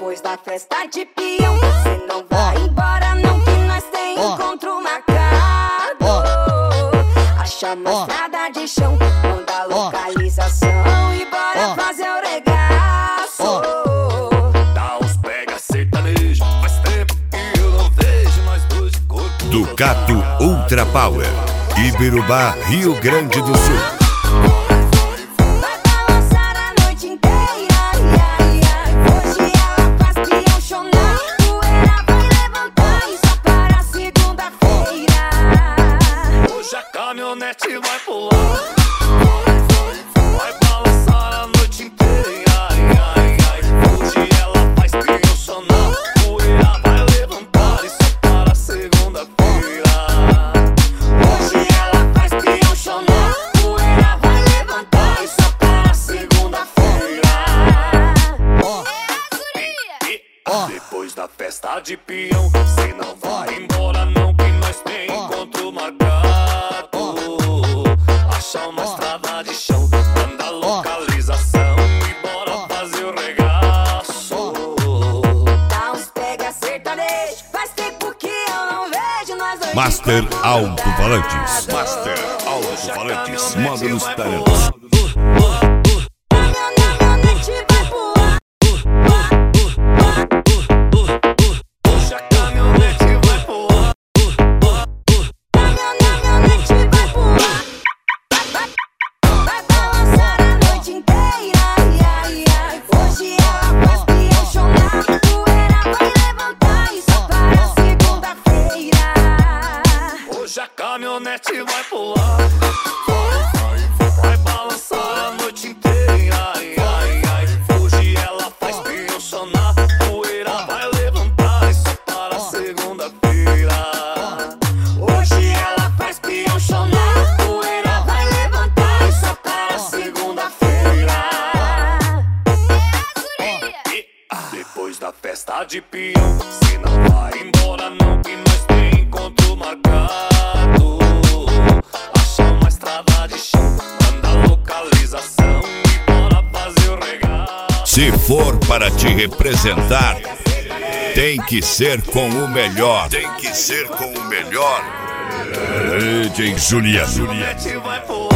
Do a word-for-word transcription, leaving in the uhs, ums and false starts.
Depois da festa de peão, você não vai embora não, que nós tem encontro marcado. Acha uma estrada de chão, manda a localização e bora fazer o regaço. Dá uns pega sertanejo, faz tempo que eu não vejo nós dois de corpo. Ducato Ultra Power, Ibirubá, Rio Grande do Sul. Caminhonete vai pular, vai balançar a noite inteira. Ai, ai, ai. Hoje ela faz peão sonar, poeira vai levantar, isso para segunda-feira. Hoje ela faz peão sonar, poeira vai levantar, isso para segunda-feira. Depois da festa de peão, cê não vai embora não, que nós tem encontro marcado. Achar uma estrada de chão, manda a localização e bora fazer o regaço. Dá uns pega sertanejo, faz tempo que eu não vejo nós dois. Master Alto-Falantes. Master Alto-Falantes. Moda nos talentos. A caminhonete vai pular, vai balançar a noite inteira. Ai, ai, ai. Hoje ela faz peão sonar, poeira vai levantar, isso para segunda-feira. Hoje ela faz peão sonar, poeira vai levantar, isso para segunda-feira. Depois da festa de peão, cê não vai embora não, que nós tem encontro marcado. Acha uma estrada de chão, manda a localização e bora fazer o regaço. Se for para te representar, tem que ser com o melhor. Tem que ser com o melhor. D J Juliano. Vai pular.